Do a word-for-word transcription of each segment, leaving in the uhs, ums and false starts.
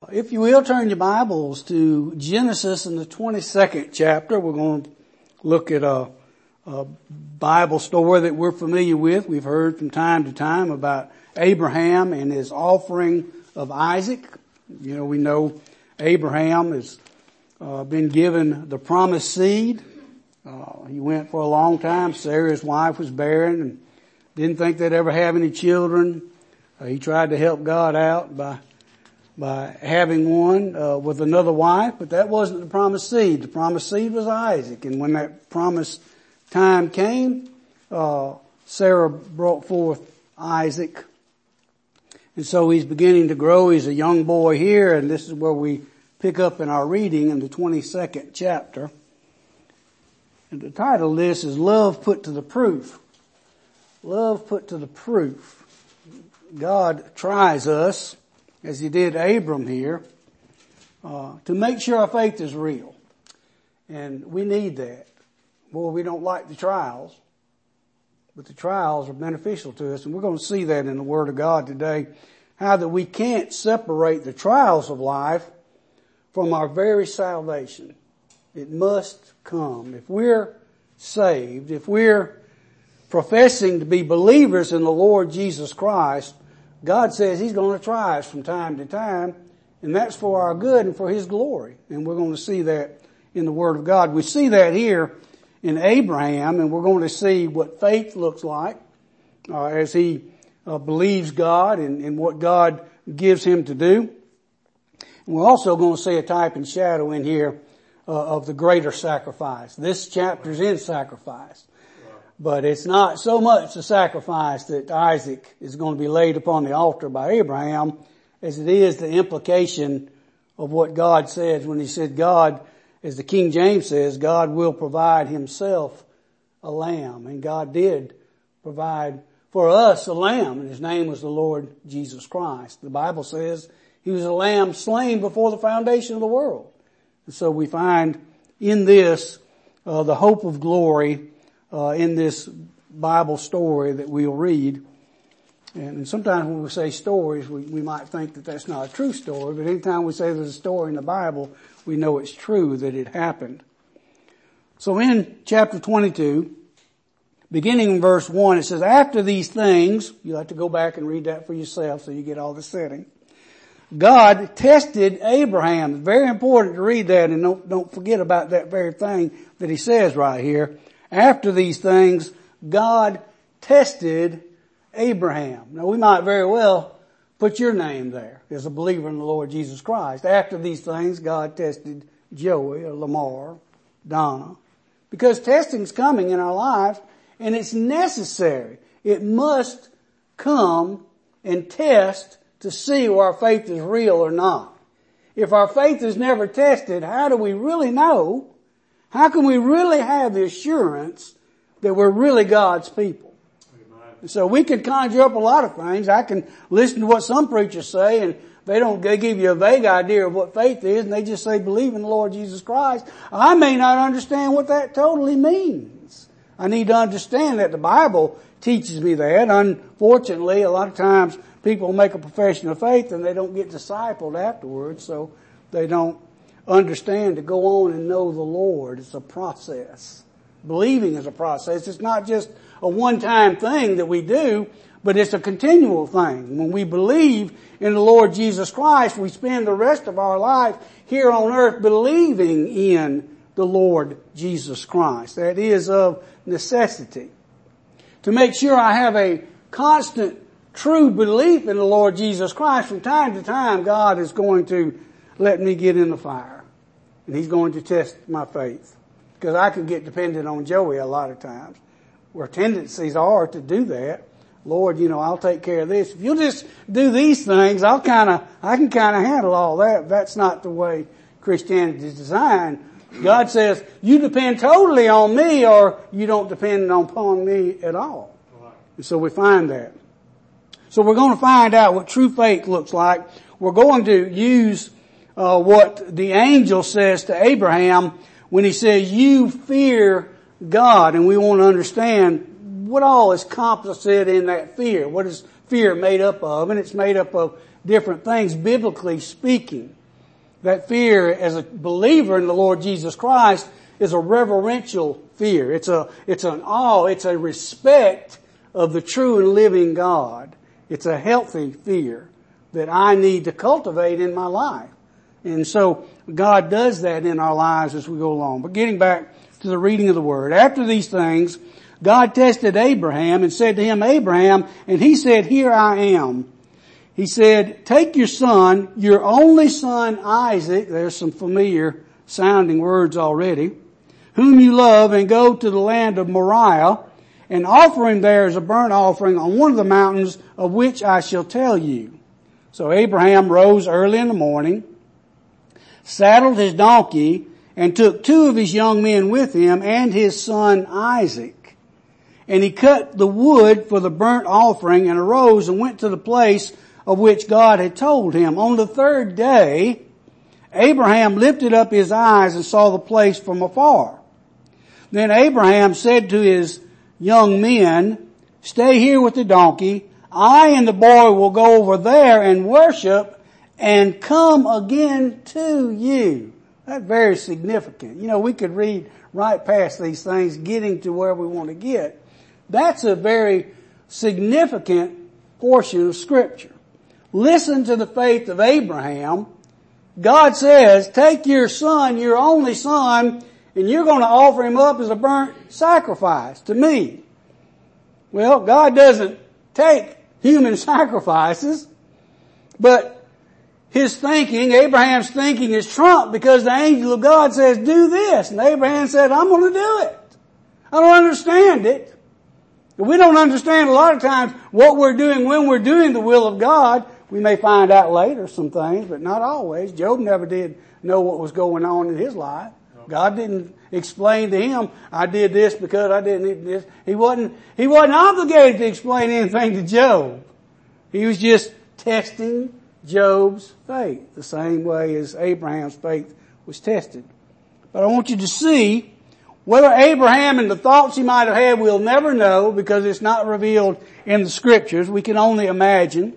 If you will, turn your Bibles to Genesis in the twenty-second chapter. We're going to look at a, a Bible story that we're familiar with. We've heard from time to time about Abraham and his offering of Isaac. You know, we know Abraham has uh, been given the promised seed. Uh, he went for a long time. Sarah, his wife, was barren and didn't think they'd ever have any children. Uh, he tried to help God out by by having one uh, with another wife, but that wasn't the promised seed. The promised seed was Isaac, and when that promised time came, uh, Sarah brought forth Isaac. And so he's beginning to grow. He's a young boy here, and this is where we pick up in our reading in the twenty-second chapter. And the title of this is Love Put to the Proof. Love put to the proof. God tries us, as he did Abram here, uh, to make sure our faith is real. And we need that. Boy, we don't like the trials, but the trials are beneficial to us. And we're going to see that in the Word of God today, how that we can't separate the trials of life from our very salvation. It must come. If we're saved, if we're professing to be believers in the Lord Jesus Christ, God says He's going to try us from time to time, and that's for our good and for His glory. And we're going to see that in the Word of God. We see that here in Abraham, and we're going to see what faith looks like uh, as he uh, believes God and, and what God gives him to do. And we're also going to see a type and shadow in here uh, of the greater sacrifice. This chapter's in sacrifice. But it's not so much the sacrifice that Isaac is going to be laid upon the altar by Abraham as it is the implication of what God says when He said God, as the King James says, God will provide Himself a lamb. And God did provide for us a lamb, and His name was the Lord Jesus Christ. The Bible says He was a lamb slain before the foundation of the world. And so we find in this uh, the hope of glory Uh, in this Bible story that we'll read. And sometimes when we say stories, we, we might think that that's not a true story, but anytime we say there's a story in the Bible, we know it's true that it happened. So in chapter twenty-two, beginning in verse one, it says, after these things, you'll have to go back and read that for yourself so you get all the setting. God tested Abraham. It's very important to read that, and don't, don't forget about that very thing that he says right here. After these things, God tested Abraham. Now we might very well put your name there as a believer in the Lord Jesus Christ. After these things, God tested Joey or Lamar, Donna. Because testing's coming in our lives, and it's necessary. It must come and test to see where our faith is real or not. If our faith is never tested, how do we really know? How can we really have the assurance that we're really God's people? Amen. So we could conjure up a lot of things. I can listen to what some preachers say, and they don't they give you a vague idea of what faith is, and they just say believe in the Lord Jesus Christ. I may not understand what that totally means. I need to understand that the Bible teaches me that. Unfortunately, a lot of times people make a profession of faith and they don't get discipled afterwards, so they don't understand to go on and know the Lord. It's a process. Believing is a process. It's not just a one-time thing that we do, but it's a continual thing. When we believe in the Lord Jesus Christ, we spend the rest of our life here on earth believing in the Lord Jesus Christ. That is of necessity. To make sure I have a constant, true belief in the Lord Jesus Christ, from time to time, God is going to let me get in the fire. And He's going to test my faith. Because I can get dependent on Joey a lot of times. Where tendencies are to do that. Lord, you know, I'll take care of this. If you'll just do these things, I'll kind of, I can kind of handle all that. That's not the way Christianity is designed. God says, you depend totally on me or you don't depend upon me at all. And so we find that. So we're going to find out what true faith looks like. We're going to use Uh, what the angel says to Abraham when he says, you fear God. And we want to understand what all is complicit in that fear. What is fear made up of? And it's made up of different things, biblically speaking. That fear as a believer in the Lord Jesus Christ is a reverential fear. It's a, it's an awe, it's a respect of the true and living God. It's a healthy fear that I need to cultivate in my life. And so God does that in our lives as we go along. But getting back to the reading of the Word. After these things, God tested Abraham and said to him, Abraham, and he said, here I am. He said, take your son, your only son Isaac, there's some familiar sounding words already, whom you love, and go to the land of Moriah, and offer him there as a burnt offering on one of the mountains of which I shall tell you. So Abraham rose early in the morning, saddled his donkey, and took two of his young men with him and his son Isaac. And he cut the wood for the burnt offering and arose and went to the place of which God had told him. On the third day, Abraham lifted up his eyes and saw the place from afar. Then Abraham said to his young men, stay here with the donkey. I and the boy will go over there and worship and come again to you. That's very significant. You know, we could read right past these things, getting to where we want to get. That's a very significant portion of Scripture. Listen to the faith of Abraham. God says, take your son, your only son, and you're going to offer him up as a burnt sacrifice to me. Well, God doesn't take human sacrifices, but his thinking, Abraham's thinking is trumped because the angel of God says, do this. And Abraham said, I'm going to do it. I don't understand it. We don't understand a lot of times what we're doing when we're doing the will of God. We may find out later some things, but not always. Job never did know what was going on in his life. God didn't explain to him, I did this because I didn't do this. He wasn't, he wasn't obligated to explain anything to Job. He was just testing Job's faith, the same way as Abraham's faith was tested. But I want you to see whether Abraham and the thoughts he might have had, we'll never know because it's not revealed in the Scriptures. We can only imagine.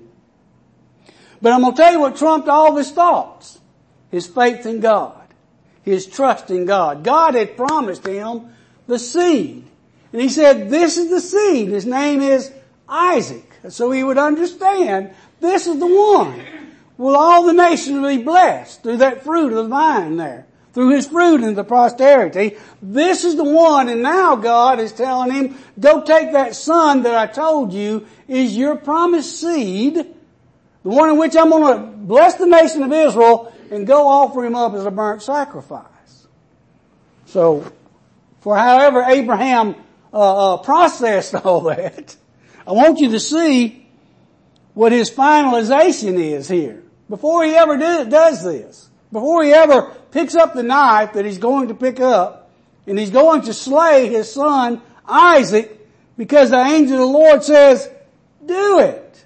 But I'm going to tell you what trumped all of his thoughts. His faith in God. His trust in God. God had promised him the seed. And he said, this is the seed. His name is Isaac. So he would understand, this is the one. Will all the nations be blessed through that fruit of the vine there? Through his fruit and the posterity. This is the one, and now God is telling him, go take that son that I told you is your promised seed, the one in which I'm going to bless the nation of Israel, and go offer him up as a burnt sacrifice. So, for however Abraham uh, uh processed all that, I want you to see what his finalization is here. Before he ever do, does this, before he ever picks up the knife that he's going to pick up, and he's going to slay his son Isaac, because the angel of the Lord says, do it.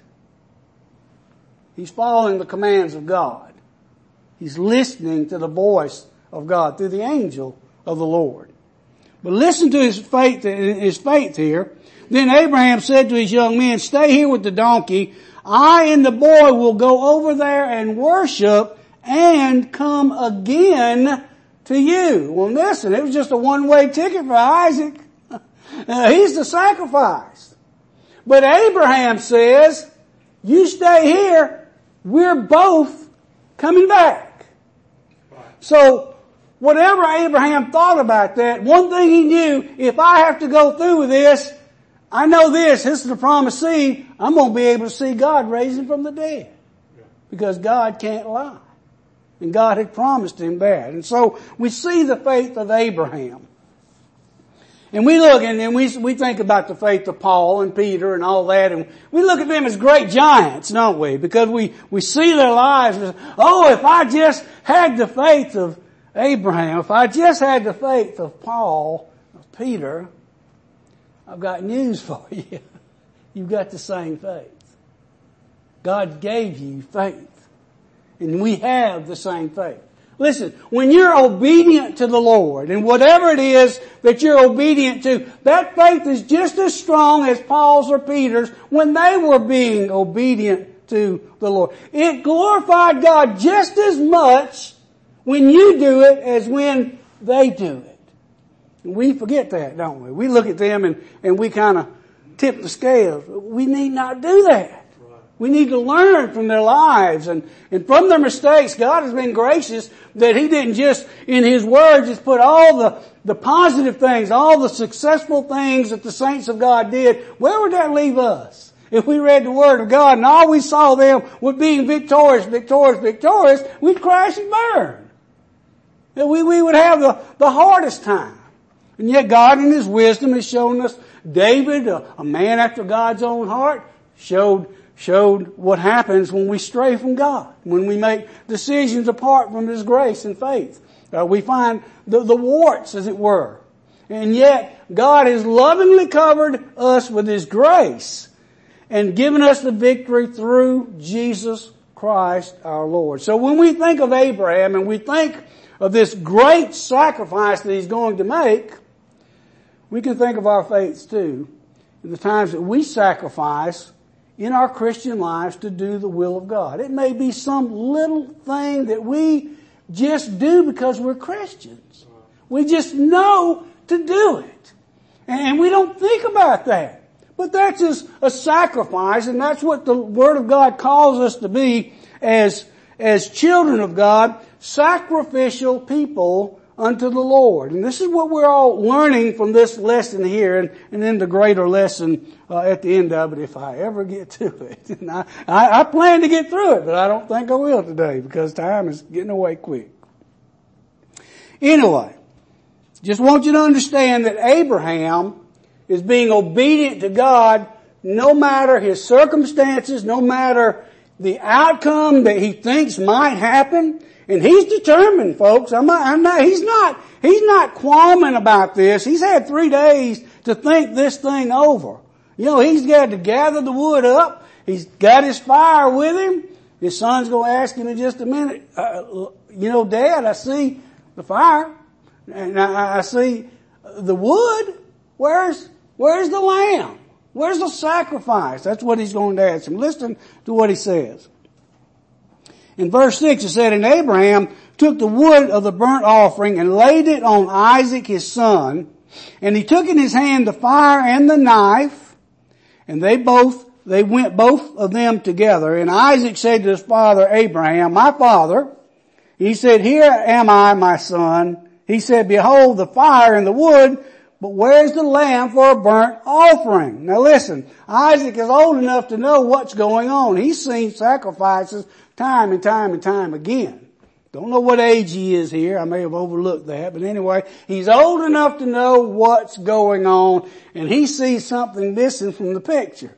He's following the commands of God. He's listening to the voice of God through the angel of the Lord. But listen to his faith, his faith here. Then Abraham said to his young men, stay here with the donkey. I and the boy will go over there and worship and come again to you. Well, listen, it was just a one-way ticket for Isaac. Uh, he's the sacrifice. But Abraham says, you stay here, we're both coming back. So, whatever Abraham thought about that, one thing he knew, if I have to go through with this, I know this, this is the promised seed, I'm going to be able to see God raise him from the dead. Because God can't lie. And God had promised him that. And so, we see the faith of Abraham. And we look and, and we, we think about the faith of Paul and Peter and all that, and we look at them as great giants, don't we? Because we, we see their lives as, oh, if I just had the faith of Abraham, if I just had the faith of Paul, of Peter, I've got news for you. You've got the same faith. God gave you faith. And we have the same faith. Listen, when you're obedient to the Lord, and whatever it is that you're obedient to, that faith is just as strong as Paul's or Peter's when they were being obedient to the Lord. It glorified God just as much when you do it as when they do it. And we forget that, don't we? We look at them and, and we kind of tip the scales. We need not do that. We need to learn from their lives and, and from their mistakes. God has been gracious that He didn't just, in His Word, just put all the, the positive things, all the successful things that the saints of God did. Where would that leave us? If we read the Word of God and all we saw them was being victorious, victorious, victorious, we'd crash and burn. That we, we would have the, the hardest time. And yet God in His wisdom has shown us David, a, a man after God's own heart, showed showed what happens when we stray from God, when we make decisions apart from His grace and faith. Uh, we find the, the warts, as it were. And yet, God has lovingly covered us with His grace and given us the victory through Jesus Christ our Lord. So when we think of Abraham and we think of this great sacrifice that he's going to make, we can think of our faiths too, in the times that we sacrifice in our Christian lives to do the will of God. It may be some little thing that we just do because we're Christians. We just know to do it. And we don't think about that. But that's just a sacrifice, and that's what the Word of God calls us to be as, as children of God, sacrificial people unto the Lord. And this is what we're all learning from this lesson here, and, and then the greater lesson uh, at the end of it, if I ever get to it. And I, I, I plan to get through it, but I don't think I will today because time is getting away quick. Anyway, just want you to understand that Abraham is being obedient to God no matter his circumstances, no matter the outcome that he thinks might happen. And he's determined, folks. I'm not, I'm not, he's not, he's not qualming about this. He's had three days to think this thing over. You know, he's got to gather the wood up. He's got his fire with him. His son's going to ask him in just a minute, uh, you know, Dad, I see the fire and I, I see the wood. Where's, where's the lamb? Where's the sacrifice? That's what he's going to ask him. Listen to what he says. In verse six it said, and Abraham took the wood of the burnt offering and laid it on Isaac his son, and he took in his hand the fire and the knife, and they both, they went both of them together. And Isaac said to his father Abraham, my father, he said, here am I, my son. He said, behold the fire and the wood, but where's the lamb for a burnt offering? Now listen, Isaac is old enough to know what's going on. He's seen sacrifices time and time and time again. Don't know what age he is here. I may have overlooked that. But anyway, he's old enough to know what's going on. And he sees something missing from the picture.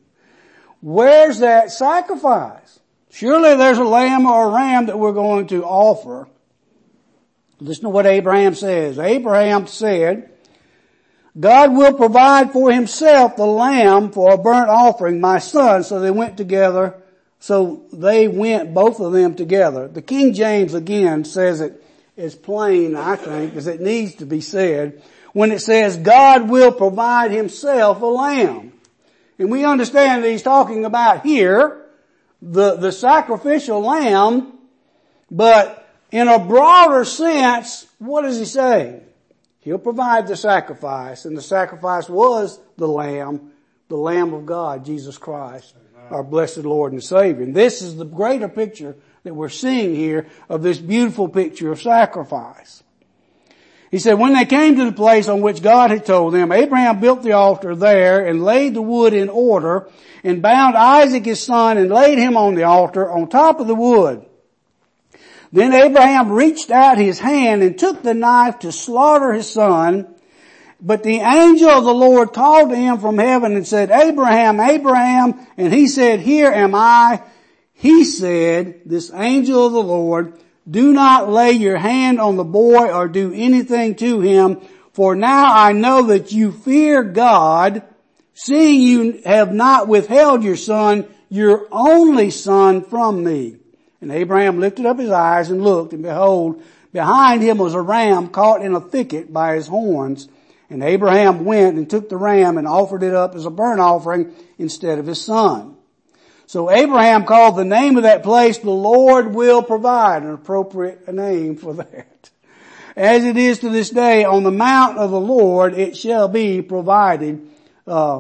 Where's that sacrifice? Surely there's a lamb or a ram that we're going to offer. Listen to what Abraham says. Abraham said, God will provide for himself the lamb for a burnt offering, my son. So they went together. So they went, both of them together. The King James again says it as plain, I think, as it needs to be said, when it says God will provide himself a lamb. And we understand that he's talking about here the, the sacrificial lamb, but in a broader sense, what does he say? He'll provide the sacrifice, and the sacrifice was the lamb, the Lamb of God, Jesus Christ, our blessed Lord and Savior. And this is the greater picture that we're seeing here of this beautiful picture of sacrifice. He said, when they came to the place on which God had told them, Abraham built the altar there and laid the wood in order and bound Isaac his son and laid him on the altar on top of the wood. Then Abraham reached out his hand and took the knife to slaughter his son. But the angel of the Lord called to him from heaven and said, Abraham, Abraham. And he said, here am I. He said, this angel of the Lord, do not lay your hand on the boy or do anything to him. For now I know that you fear God, seeing you have not withheld your son, your only son, from me. And Abraham lifted up his eyes and looked, and behold, behind him was a ram caught in a thicket by his horns. And Abraham went and took the ram and offered it up as a burnt offering instead of his son. So Abraham called the name of that place, the Lord will provide, an appropriate name for that. As it is to this day, on the mount of the Lord it shall be provided. Uh,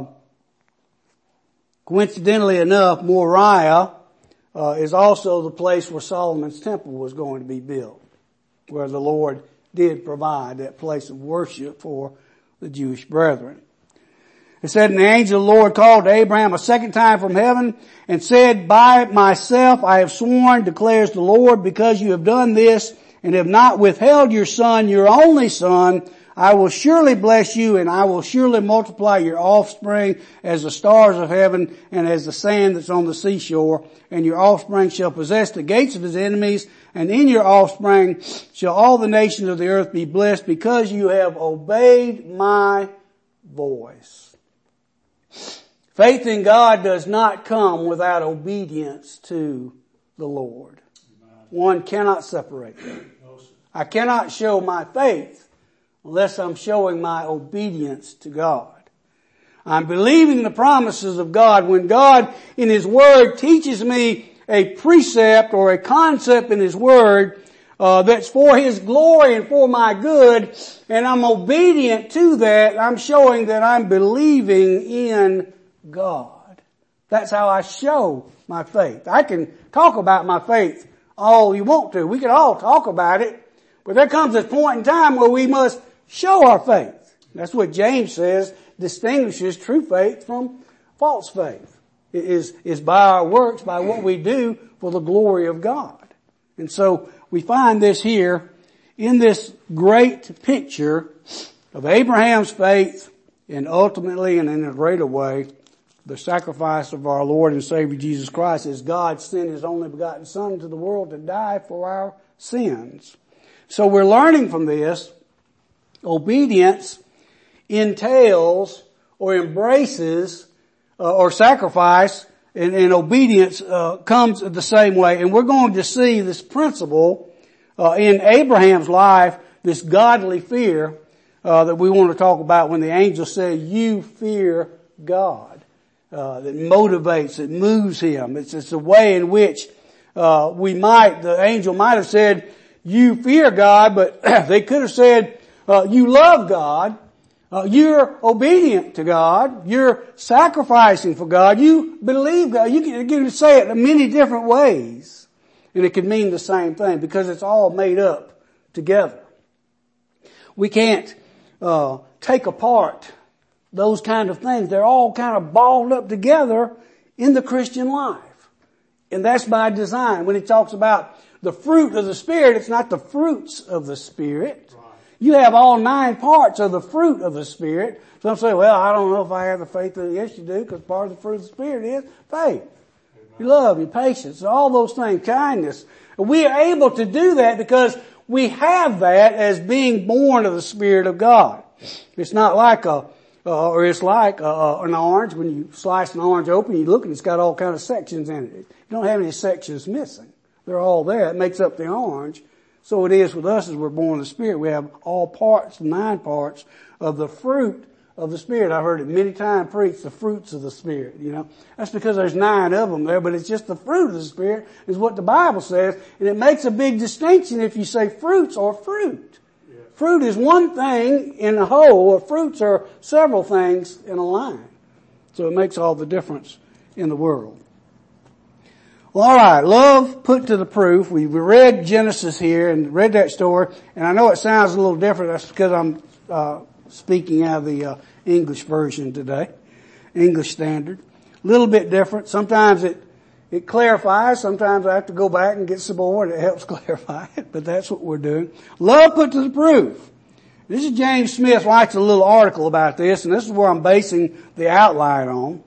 coincidentally enough, Moriah uh, is also the place where Solomon's temple was going to be built, where the Lord did provide that place of worship for the Jewish brethren. It said, and the angel of the Lord called to Abraham a second time from heaven and said, by myself I have sworn, declares the Lord, because you have done this and have not withheld your son, your only son, I will surely bless you, and I will surely multiply your offspring as the stars of heaven and as the sand that's on the seashore. And your offspring shall possess the gates of his enemies, and in your offspring shall all the nations of the earth be blessed, because you have obeyed my voice. Faith in God does not come without obedience to the Lord. One cannot separate them. I cannot show my faith unless I'm showing my obedience to God. I'm believing the promises of God. When God in His Word teaches me a precept or a concept in His Word uh, that's for His glory and for my good, and I'm obedient to that, I'm showing that I'm believing in God. That's how I show my faith. I can talk about my faith all you want to. We can all talk about it, but there comes a point in time where we must show our faith. That's what James says distinguishes true faith from false faith. It is, is by our works, by what we do for the glory of God. And so we find this here in this great picture of Abraham's faith, and ultimately and in a greater way, the sacrifice of our Lord and Savior Jesus Christ, as God sent His only begotten Son into the world to die for our sins. So we're learning from this, obedience entails or embraces uh, or sacrifice, and, and obedience uh, comes the same way. And we're going to see this principle uh, in Abraham's life, this godly fear uh, that we want to talk about when the angel said, you fear God. Uh, that motivates, that moves him. It's, it's a way in which uh, we might, the angel might have said, you fear God, but they could have said, uh, you love God, uh, you're obedient to God, you're sacrificing for God, you believe God. You can, you can say it in many different ways, and it could mean the same thing because it's all made up together. We can't uh, take apart those kind of things. They're all kind of balled up together in the Christian life. And that's by design. When he talks about the fruit of the Spirit, it's not the fruits of the Spirit. Right. You have all nine parts of the fruit of the Spirit. Some say, well, I don't know if I have the faith that, yes you do, because part of the fruit of the Spirit is faith. Amen. Your love, your patience, all those things, kindness. And we are able to do that because we have that as being born of the Spirit of God. It's not like a Uh, or it's like uh, an orange. When you slice an orange open, you look and it's got all kind of sections in it. You don't have any sections missing. They're all there. It makes up the orange. So it is with us as we're born of the Spirit. We have all parts, nine parts of the fruit of the Spirit. I've heard it many times preached, the fruits of the Spirit, you know. That's because there's nine of them there, but it's just the fruit of the Spirit is what the Bible says. And it makes a big distinction if you say fruits or fruit. Fruit is one thing in a whole, or fruits are several things in a line. So it makes all the difference in the world. Well, all right, love put to the proof. We read Genesis here and read that story, and I know it sounds a little different. That's because I'm uh, speaking out of the uh, English version today, English Standard. A little bit different. Sometimes it It clarifies. Sometimes I have to go back and get some more and it helps clarify it, but that's what we're doing. Love put to the proof. This is James Smith writes a little article about this, and this is where I'm basing the outline on.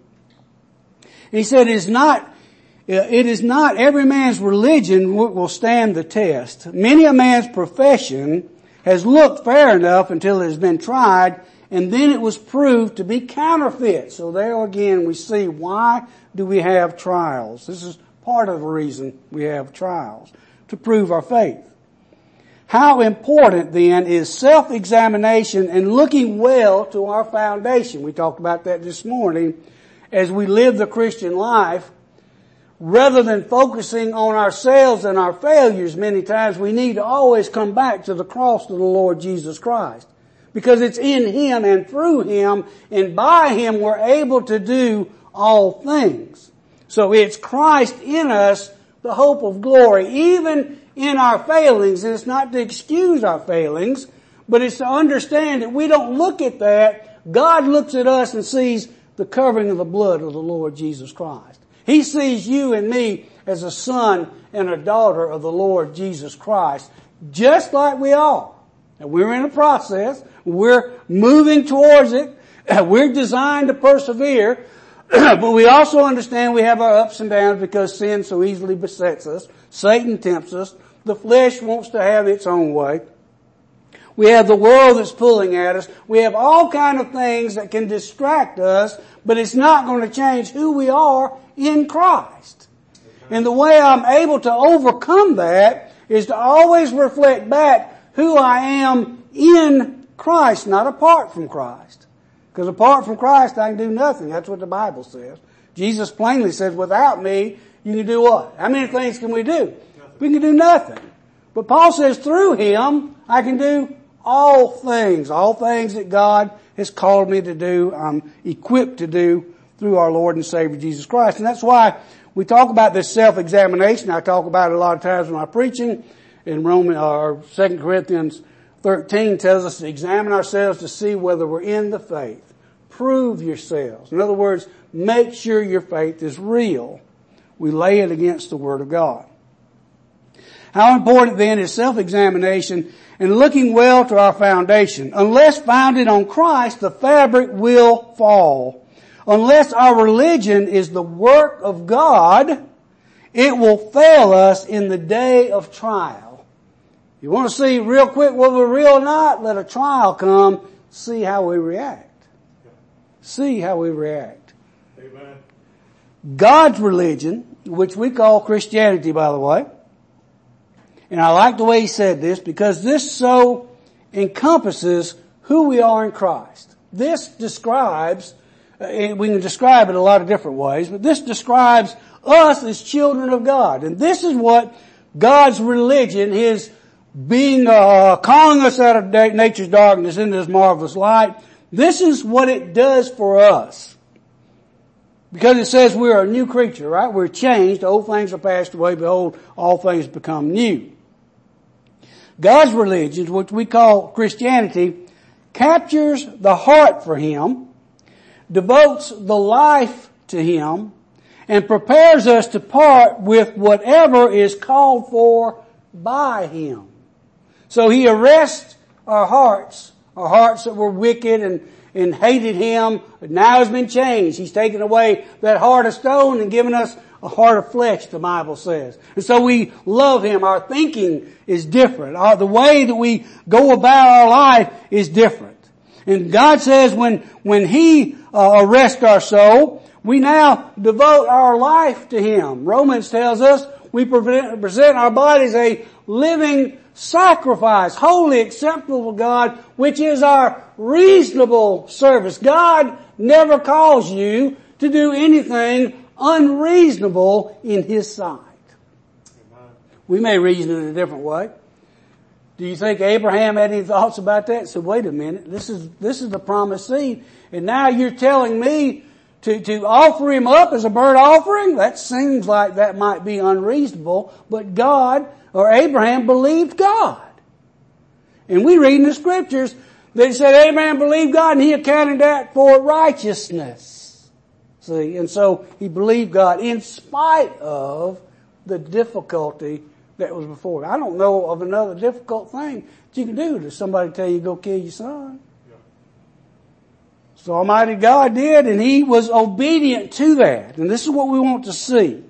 He said, it is not, it is not every man's religion will stand the test. Many a man's profession has looked fair enough until it has been tried, and then it was proved to be counterfeit. So there again we see why do we have trials. This is part of the reason we have trials, to prove our faith. How important then is self-examination and looking well to our foundation. We talked about that this morning. As we live the Christian life, rather than focusing on ourselves and our failures many times, we need to always come back to the cross of the Lord Jesus Christ. Because it's in Him and through Him and by Him we're able to do all things. So it's Christ in us, the hope of glory, even in our failings. And it's not to excuse our failings, but it's to understand that we don't look at that. God looks at us and sees the covering of the blood of the Lord Jesus Christ. He sees you and me as a son and a daughter of the Lord Jesus Christ, just like we are. And we're in a process. We're moving towards it. We're designed to persevere. But we also understand we have our ups and downs because sin so easily besets us. Satan tempts us. The flesh wants to have its own way. We have the world that's pulling at us. We have all kind of things that can distract us, but it's not going to change who we are in Christ. And the way I'm able to overcome that is to always reflect back who I am in Christ, not apart from Christ. Because apart from Christ, I can do nothing. That's what the Bible says. Jesus plainly says, without me, you can do what? How many things can we do? We can do nothing. But Paul says, through Him, I can do all things. All things that God has called me to do, I'm equipped to do through our Lord and Savior Jesus Christ. And that's why we talk about this self-examination. I talk about it a lot of times when I'm preaching. In Roman, or Second Corinthians thirteen tells us to examine ourselves to see whether we're in the faith. Prove yourselves. In other words, make sure your faith is real. We lay it against the Word of God. How important then is self-examination and looking well to our foundation? Unless founded on Christ, the fabric will fall. Unless our religion is the work of God, it will fail us in the day of trial. You want to see real quick whether we're real or not? Let a trial come. See how we react. See how we react. Amen. God's religion, which we call Christianity, by the way, and I like the way he said this because this so encompasses who we are in Christ. This describes, and we can describe it a lot of different ways, but this describes us as children of God. And this is what God's religion, His being, uh, calling us out of nature's darkness into His marvelous light, this is what it does for us. Because it says we are a new creature, right? We're changed. Old things are passed away. Behold, all things become new. God's religion, which we call Christianity, captures the heart for Him, devotes the life to Him, and prepares us to part with whatever is called for by Him. So He arrests our hearts, our hearts that were wicked and, and hated Him, but now has been changed. He's taken away that heart of stone and given us a heart of flesh, the Bible says. And so we love Him. Our thinking is different. Our, the way that we go about our life is different. And God says when, when He uh, arrests our soul, we now devote our life to Him. Romans tells us we present our bodies a living sacrifice, wholly acceptable to God, which is our reasonable service. God never calls you to do anything unreasonable in His sight. Amen. We may reason in a different way. Do you think Abraham had any thoughts about that? So wait a minute, this is, this is the promised seed, and now you're telling me to, to offer him up as a burnt offering? That seems like that might be unreasonable, but God, or Abraham, believed God. And we read in the scriptures that it said Abraham believed God and he accounted that for righteousness. See, and so he believed God in spite of the difficulty that was before. I don't know of another difficult thing that you can do to somebody tell you to go kill your son. Yeah. So Almighty God did, and He was obedient to that. And this is what we want to see.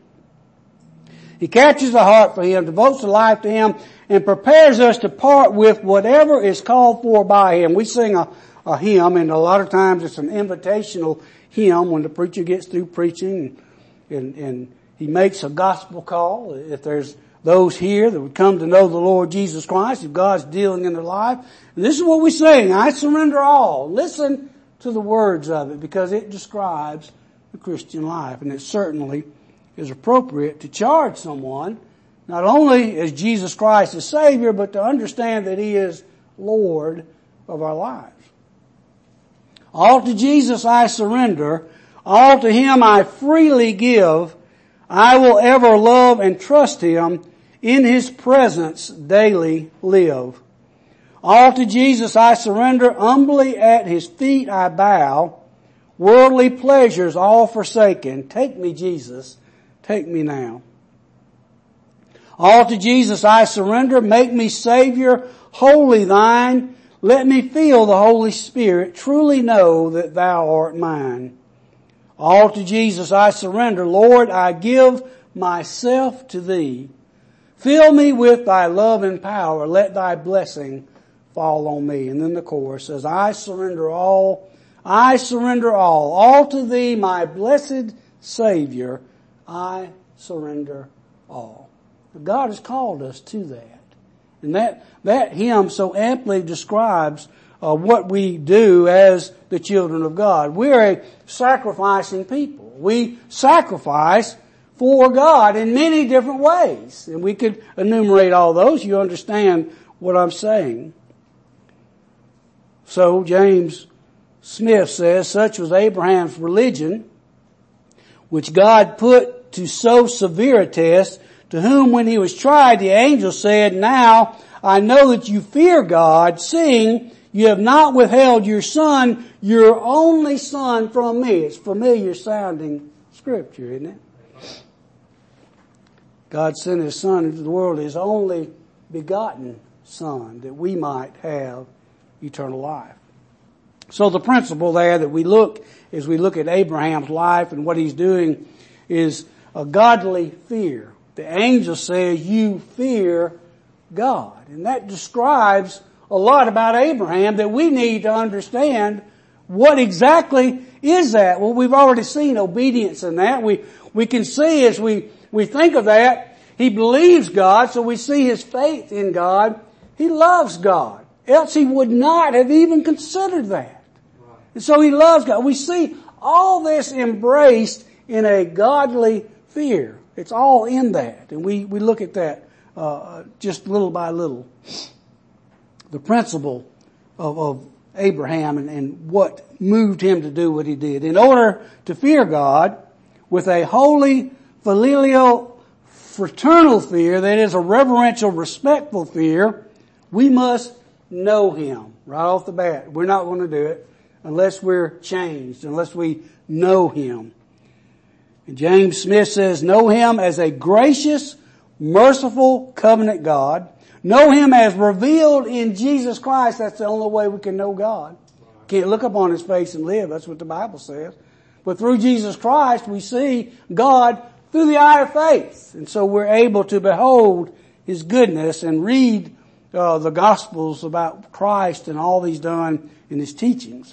He catches the heart for Him, devotes the life to Him, and prepares us to part with whatever is called for by Him. We sing a, a hymn, and a lot of times it's an invitational hymn when the preacher gets through preaching and, and, and he makes a gospel call. If there's those here that would come to know the Lord Jesus Christ, if God's dealing in their life. And this is what we sing, I surrender all. Listen to the words of it, because it describes the Christian life, and it certainly is appropriate to charge someone, not only as Jesus Christ as Savior, but to understand that He is Lord of our lives. All to Jesus I surrender. All to Him I freely give. I will ever love and trust Him. In His presence daily live. All to Jesus I surrender. Humbly at His feet I bow. Worldly pleasures all forsaken. Take me, Jesus. Take me now. All to Jesus I surrender. Make me Savior, wholly Thine. Let me feel the Holy Spirit. Truly know that Thou art mine. All to Jesus I surrender. Lord, I give myself to Thee. Fill me with Thy love and power. Let Thy blessing fall on me. And then the chorus says, I surrender all. I surrender all. All to Thee, my blessed Savior. I surrender all. God has called us to that. And that, that hymn so amply describes uh, what we do as the children of God. We're a sacrificing people. We sacrifice for God in many different ways. And we could enumerate all those. You understand what I'm saying. So James Smith says, such was Abraham's religion, which God put to so severe a test, to whom when he was tried, the angel said, now I know that you fear God, seeing you have not withheld your son, your only son from me. It's familiar sounding scripture, isn't it? God sent His Son into the world, His only begotten Son, that we might have eternal life. So the principle there that we look, as we look at Abraham's life and what he's doing, is a godly fear. The angel says, you fear God. And that describes a lot about Abraham that we need to understand what exactly is that. Well, we've already seen obedience in that. We, we can see as we, we think of that, he believes God, so we see his faith in God. He loves God. Else he would not have even considered that. And so he loves God. We see all this embraced in a godly fear. It's all in that. And we, we look at that uh, just little by little. The principle of, of Abraham and, and what moved him to do what he did. In order to fear God with a holy, filial, fraternal fear, that is a reverential, respectful fear, we must know Him right off the bat. We're not going to do it unless we're changed, unless we know Him. And James Smith says, know Him as a gracious, merciful covenant God. Know Him as revealed in Jesus Christ. That's the only way we can know God. Can't look upon His face and live. That's what the Bible says. But through Jesus Christ, we see God through the eye of faith. And so we're able to behold His goodness and read uh, the Gospels about Christ and all He's done in His teachings.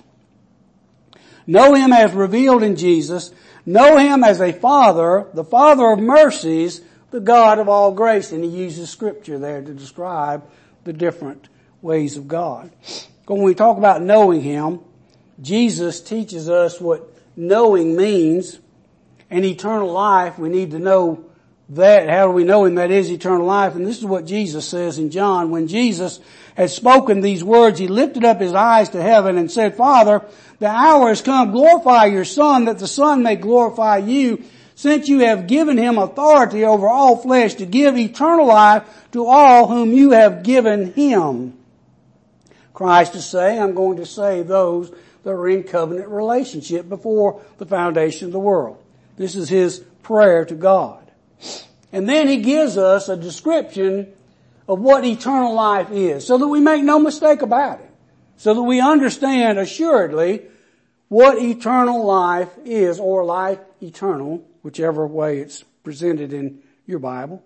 Know Him as revealed in Jesus. Know Him as a Father, the Father of mercies, the God of all grace. And he uses Scripture there to describe the different ways of God. When we talk about knowing Him, Jesus teaches us what knowing means. And eternal life, we need to know that. How do we know Him? That is eternal life. And this is what Jesus says in John. When Jesus had spoken these words, He lifted up His eyes to heaven and said, Father, the hour has come. Glorify your Son, that the Son may glorify you, since you have given Him authority over all flesh to give eternal life to all whom you have given Him. Christ is saying, I'm going to save those that are in covenant relationship before the foundation of the world. This is His prayer to God. And then He gives us a description of what eternal life is, so that we make no mistake about it. So that we understand assuredly what eternal life is, or life eternal, whichever way it's presented in your Bible.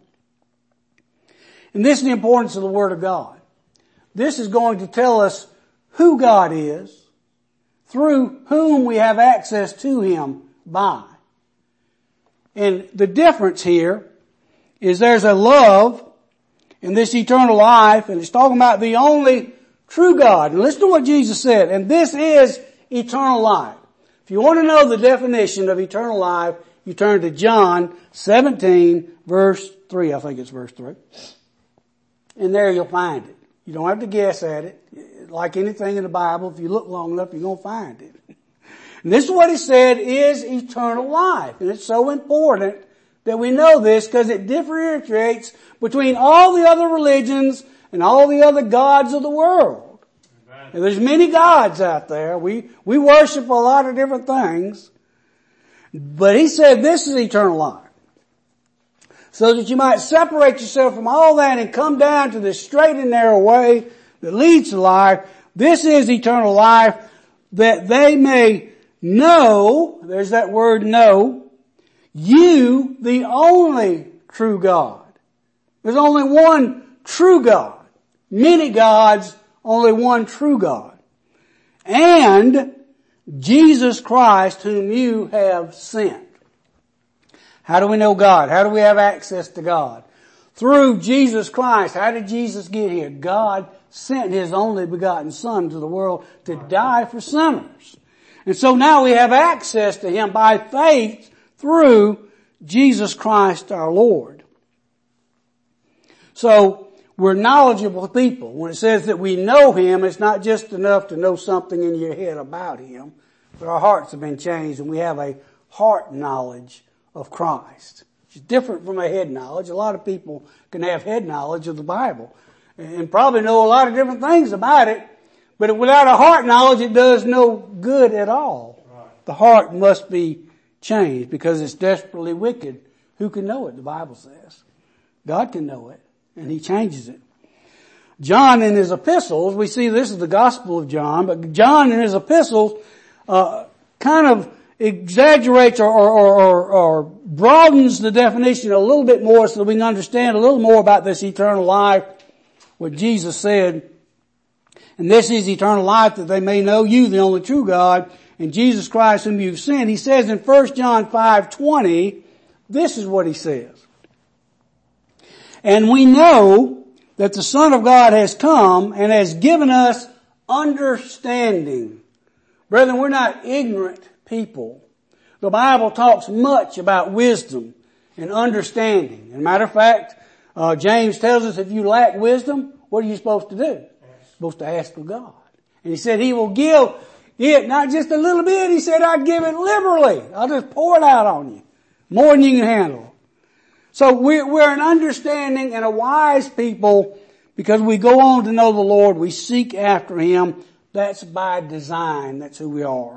And this is the importance of the Word of God. This is going to tell us who God is, through whom we have access to Him by. And the difference here is there's a love in this eternal life, and it's talking about the only true God. And listen to what Jesus said, and this is eternal life. If you want to know the definition of eternal life, you turn to John seventeen, verse three. I think it's verse three. And there you'll find it. You don't have to guess at it. Like anything in the Bible, if you look long enough, you're going to find it. And this is what he said is eternal life. And it's so important that we know this because it differentiates between all the other religions and all the other gods of the world. And there's many gods out there. We, we worship a lot of different things. But he said this is eternal life. So that you might separate yourself from all that and come down to this straight and narrow way that leads to life. This is eternal life, that they may know, there's that word know, you, the only true God. There's only one true God. Many gods, only one true God. And Jesus Christ, whom you have sent. How do we know God? How do we have access to God? Through Jesus Christ. How did Jesus get here? God sent His only begotten Son to the world to die for sinners. And so now we have access to Him by faith through Jesus Christ our Lord. So we're knowledgeable people. When it says that we know Him, it's not just enough to know something in your head about Him, but our hearts have been changed and we have a heart knowledge of Christ. It's different from a head knowledge. A lot of people can have head knowledge of the Bible and probably know a lot of different things about it, but without a heart knowledge, it does no good at all. Right. The heart must be changed because it's desperately wicked. Who can know it? The Bible says. God can know it, and He changes it. John in his epistles, we see this is the Gospel of John, but John in his epistles uh kind of exaggerates or, or, or, or broadens the definition a little bit more so that we can understand a little more about this eternal life, what Jesus said. And this is eternal life, that they may know you, the only true God, and Jesus Christ whom you've sent. He says in First John five twenty, this is what he says. And we know that the Son of God has come and has given us understanding. Brethren, we're not ignorant people. The Bible talks much about wisdom and understanding. As a matter of fact, uh, James tells us if you lack wisdom, what are you supposed to do? You're supposed to ask of God. And he said He will give it, not just a little bit. He said, I'll give it liberally. I'll just pour it out on you. More than you can handle. So we're, we're an understanding and a wise people because we go on to know the Lord. We seek after Him. That's by design. That's who we are.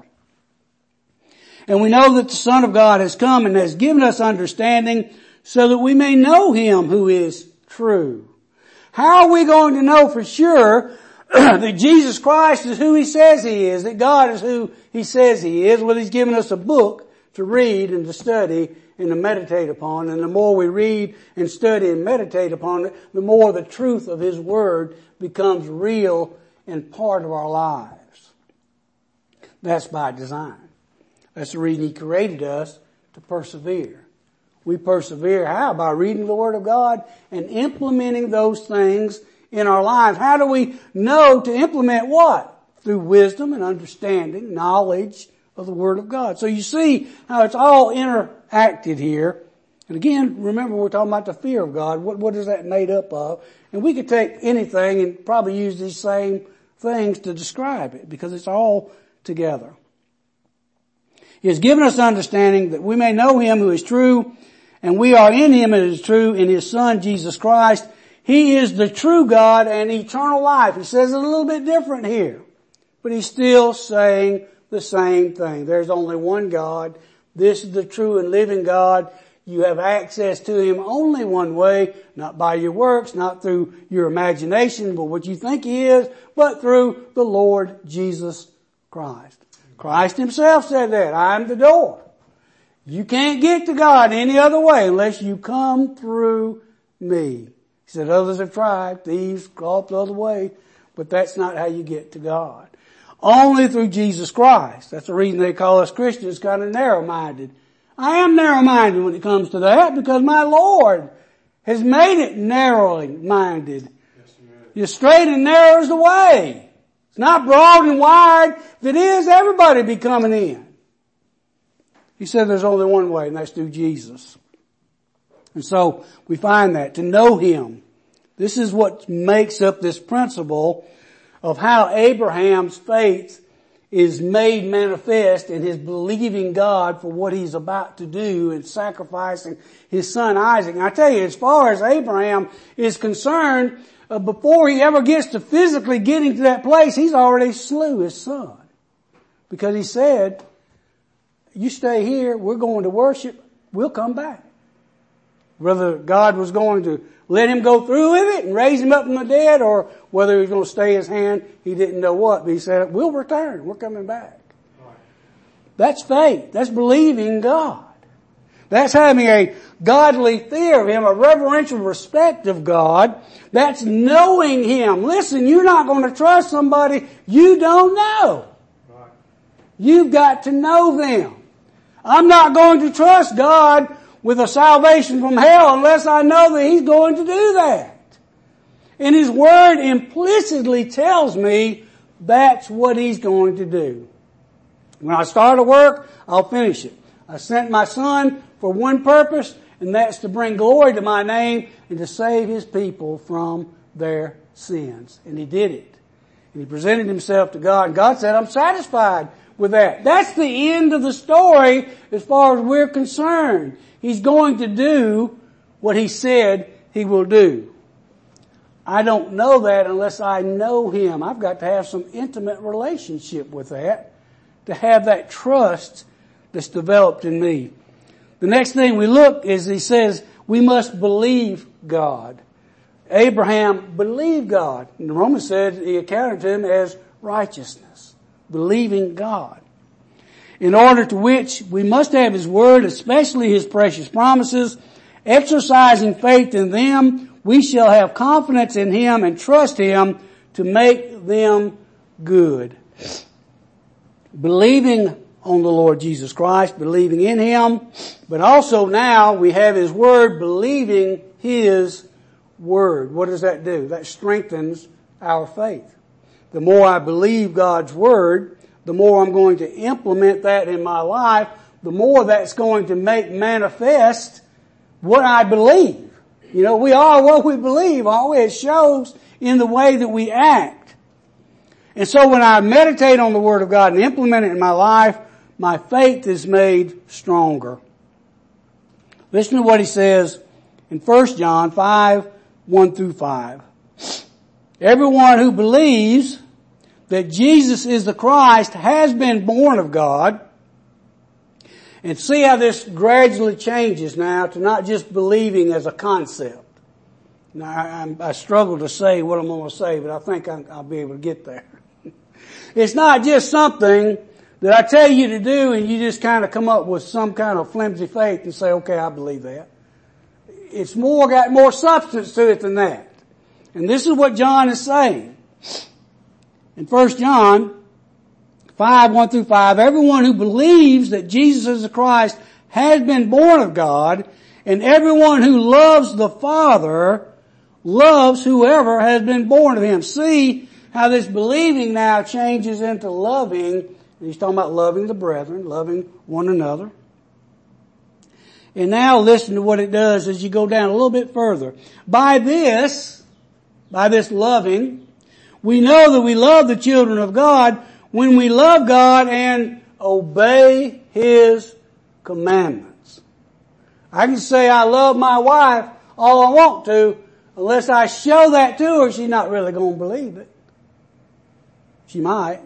And we know that the Son of God has come and has given us understanding so that we may know Him who is true. How are we going to know for sure that Jesus Christ is who He says He is, that God is who He says He is? Well, He's given us a book to read and to study and to meditate upon. And the more we read and study and meditate upon it, the more the truth of His Word becomes real and part of our lives. That's by design. That's the reason He created us, to persevere. We persevere how? By reading the Word of God and implementing those things in our lives. How do we know to implement what? Through wisdom and understanding, knowledge of the Word of God. So you see how it's all interacted here. And again, remember we're talking about the fear of God. What, what is that made up of? And we could take anything and probably use these same things to describe it because it's all together. He has given us understanding that we may know Him who is true, and we are in Him who is true, in His Son, Jesus Christ. He is the true God and eternal life. He says it a little bit different here, but He's still saying the same thing. There's only one God. This is the true and living God. You have access to Him only one way, not by your works, not through your imagination, but what you think He is, but through the Lord Jesus Christ. Christ Himself said that. I am the door. You can't get to God any other way unless you come through me. He said others have tried, thieves go up the other way, but that's not how you get to God. Only through Jesus Christ. That's the reason they call us Christians kind of narrow-minded. I am narrow-minded when it comes to that because my Lord has made it narrowly minded. Yes, you're straight and narrow is the way. It's not broad and wide. If it is, everybody be coming in. He said there's only one way, and that's through Jesus. And so we find that, to know Him. This is what makes up this principle of how Abraham's faith is made manifest in his believing God for what he's about to do and sacrificing his son Isaac. And I tell you, as far as Abraham is concerned, uh, before he ever gets to physically getting to that place, he's already slew his son. Because he said, you stay here, we're going to worship, we'll come back. Whether God was going to let him go through with it and raise him up from the dead, or whether he was going to stay his hand, he didn't know what. But he said, we'll return, we're coming back. Right. That's faith. That's believing God. That's having a godly fear of Him, a reverential respect of God. That's knowing Him. Listen, you're not going to trust somebody you don't know. Right. You've got to know them. I'm not going to trust God with a salvation from hell unless I know that He's going to do that. And His Word implicitly tells me that's what He's going to do. When I start a work, I'll finish it. I sent my Son for one purpose, and that's to bring glory to my name and to save His people from their sins. And He did it. And He presented Himself to God, and God said, I'm satisfied with that. That's the end of the story as far as we're concerned. He's going to do what He said He will do. I don't know that unless I know Him. I've got to have some intimate relationship with that to have that trust that's developed in me. The next thing we look is He says we must believe God. Abraham believed God. And the Romans said He accounted to him as righteousness. Believing God. In order to which we must have His Word, especially His precious promises. Exercising faith in them, we shall have confidence in Him and trust Him to make them good. Believing on the Lord Jesus Christ, believing in Him, but also now we have His Word, believing His Word. What does that do? That strengthens our faith. The more I believe God's Word, the more I'm going to implement that in my life, the more that's going to make manifest what I believe. You know, we are what we believe, aren't we? It shows in the way that we act. And so when I meditate on the Word of God and implement it in my life, my faith is made stronger. Listen to what he says in First John five, one through five. Everyone who believes that Jesus is the Christ has been born of God. And see how this gradually changes now to not just believing as a concept. Now, I, I struggle to say what I'm going to say, but I think I, I'll be able to get there. It's not just something that I tell you to do and you just kind of come up with some kind of flimsy faith and say, okay, I believe that. It's more, got more substance to it than that. And this is what John is saying. In First John five, one through five, everyone who believes that Jesus is the Christ has been born of God, and everyone who loves the Father loves whoever has been born of Him. See how this believing now changes into loving. And he's talking about loving the brethren, loving one another. And now listen to what it does as you go down a little bit further. By this, by this loving, we know that we love the children of God when we love God and obey His commandments. I can say I love my wife all I want to, unless I show that to her, she's not really going to believe it. She might.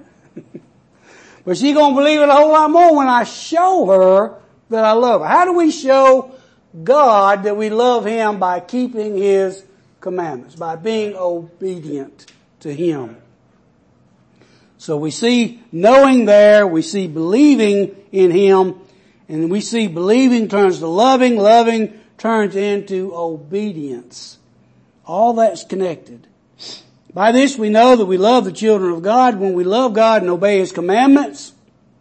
But she's going to believe it a whole lot more when I show her that I love her. How do we show God that we love Him? By keeping His commandments, by being obedient to Him. So we see knowing there, we see believing in Him, and we see believing turns to loving, loving turns into obedience. All that's connected. By this we know that we love the children of God when we love God and obey His commandments.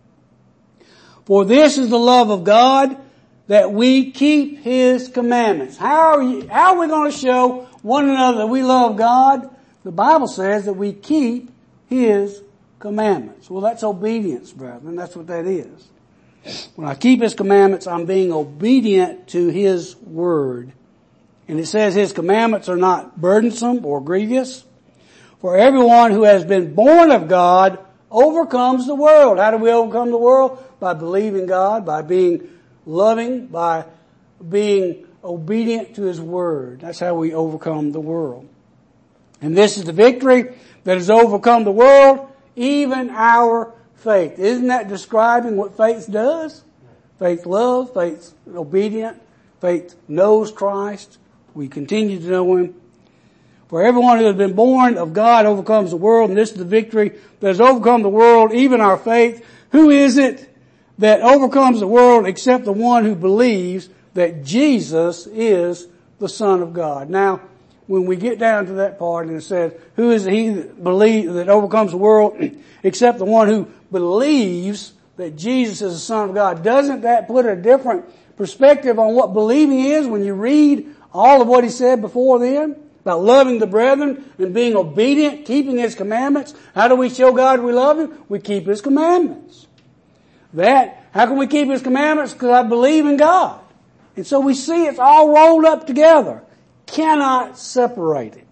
For this is the love of God, that we keep His commandments. How are, you, how are we going to show one another that we love God? The Bible says that we keep His commandments. Well, that's obedience, brethren. That's what that is. When I keep His commandments, I'm being obedient to His word. And it says His commandments are not burdensome or grievous. For everyone who has been born of God overcomes the world. How do we overcome the world? By believing God, by being loving, by being obedient to His word. That's how we overcome the world. And this is the victory that has overcome the world, even our faith. Isn't that describing what faith does? Faith loves, faith obedient, faith knows Christ. We continue to know Him. For everyone who has been born of God overcomes the world, and this is the victory that has overcome the world, even our faith. Who is it that overcomes the world except the one who believes that Jesus is the Son of God? Now, when we get down to that part and it says, who is he that believes, that overcomes the world except the one who believes that Jesus is the Son of God? Doesn't that put a different perspective on what believing is when you read all of what he said before then? About loving the brethren and being obedient, keeping His commandments. How do we show God we love Him? We keep His commandments. That, how can we keep His commandments? Because I believe in God. And so we see it's all rolled up together. Cannot separate it.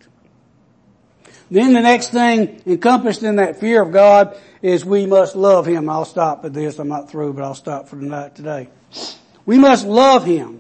Then the next thing encompassed in that fear of God is we must love Him. I'll stop at this. I'm not through, but I'll stop for tonight today. We must love Him.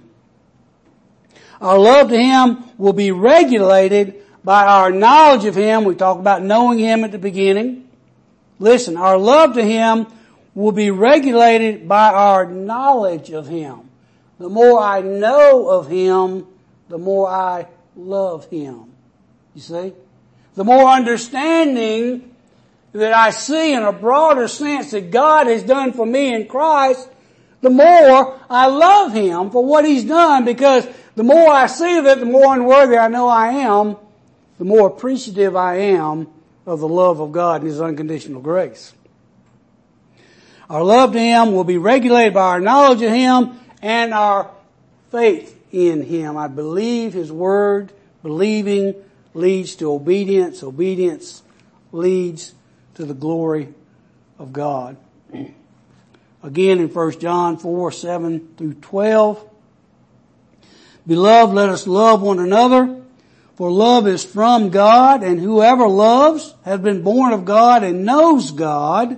Our love to Him will be regulated by our knowledge of Him. We talked about knowing Him at the beginning. Listen, our love to Him will be regulated by our knowledge of Him. The more I know of Him, the more I love Him. You see? The more understanding that I see in a broader sense that God has done for me in Christ, the more I love Him for what He's done, because the more I see of it, the more unworthy I know I am, the more appreciative I am of the love of God and His unconditional grace. Our love to Him will be regulated by our knowledge of Him and our faith in Him. I believe His word. Believing leads to obedience. Obedience leads to the glory of God. Again in First John four, seven through twelve. Beloved, let us love one another, for love is from God, and whoever loves has been born of God and knows God.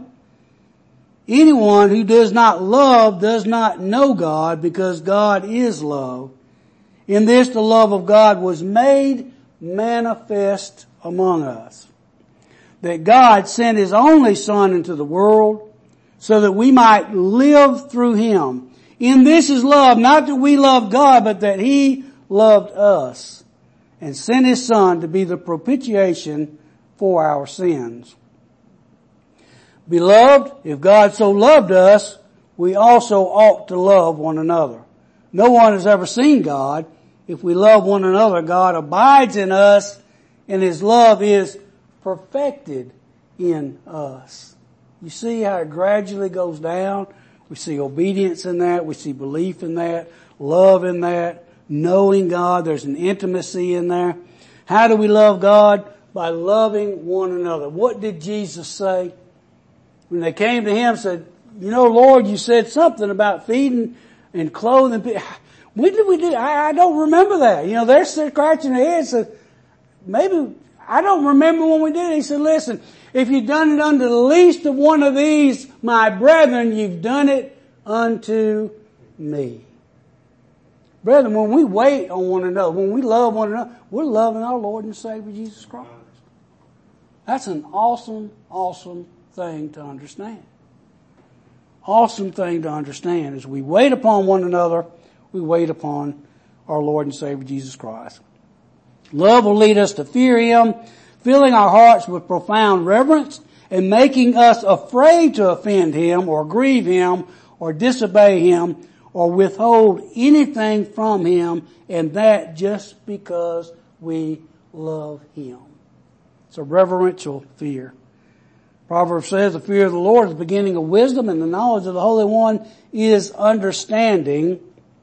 Anyone who does not love does not know God, because God is love. In this the love of God was made manifest among us, that God sent His only Son into the world so that we might live through Him. In this is love, not that we loved God, but that He loved us and sent His Son to be the propitiation for our sins. Beloved, if God so loved us, we also ought to love one another. No one has ever seen God. If we love one another, God abides in us, and His love is perfected in us. You see how it gradually goes down? We see obedience in that. We see belief in that. Love in that. Knowing God. There's an intimacy in there. How do we love God? By loving one another. What did Jesus say? When they came to Him, said, you know, Lord, you said something about feeding and clothing people. When did we do? I, I don't remember that. You know, they're scratching their heads. Said, maybe, I don't remember when we did it. He said, listen, if you've done it unto the least of one of these, my brethren, you've done it unto me. Brethren, when we wait on one another, when we love one another, we're loving our Lord and Savior Jesus Christ. That's an awesome, awesome thing to understand. Awesome thing to understand. As we wait upon one another, we wait upon our Lord and Savior Jesus Christ. Love will lead us to fear Him, filling our hearts with profound reverence and making us afraid to offend Him or grieve Him or disobey Him or withhold anything from Him, and that just because we love Him. It's a reverential fear. Proverbs says the fear of the Lord is the beginning of wisdom, and the knowledge of the Holy One is understanding.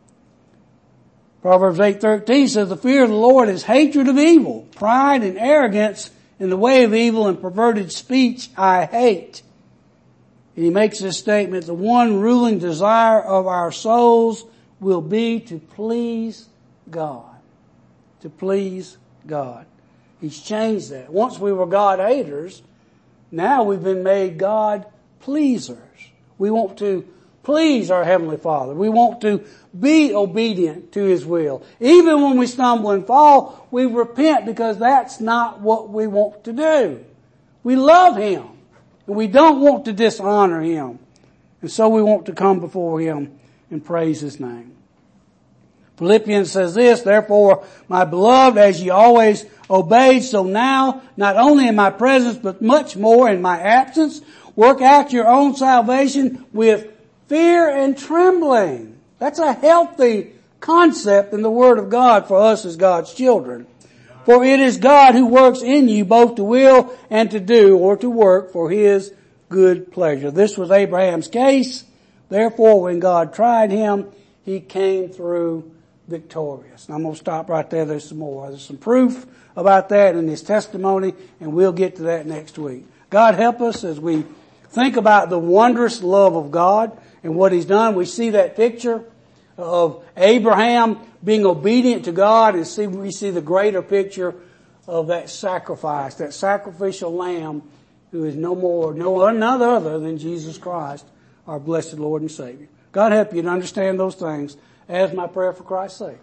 Proverbs eight thirteen says the fear of the Lord is hatred of evil, pride and arrogance in the way of evil and perverted speech I hate. And he makes this statement, the one ruling desire of our souls will be to please God. To please God. He's changed that. Once we were God haters, now we've been made God pleasers. We want to please our Heavenly Father. We want to be obedient to His will. Even when we stumble and fall, we repent because that's not what we want to do. We love Him and we don't want to dishonor Him. And so we want to come before Him and praise His name. Philippians says this, therefore, my beloved, as ye always obeyed, so now, not only in my presence, but much more in my absence, work out your own salvation with fear and trembling. That's a healthy concept in the Word of God for us as God's children. For it is God who works in you both to will and to do, or to work for His good pleasure. This was Abraham's case. Therefore, when God tried him, he came through victorious. And I'm going to stop right there. There's some more. There's some proof about that in his testimony, and we'll get to that next week. God help us as we think about the wondrous love of God and what He's done. We see that picture of Abraham being obedient to God, and see, we see the greater picture of that sacrifice, that sacrificial lamb who is no more, no none other than Jesus Christ, our blessed Lord and Savior. God help you to understand those things as my prayer for Christ's sake.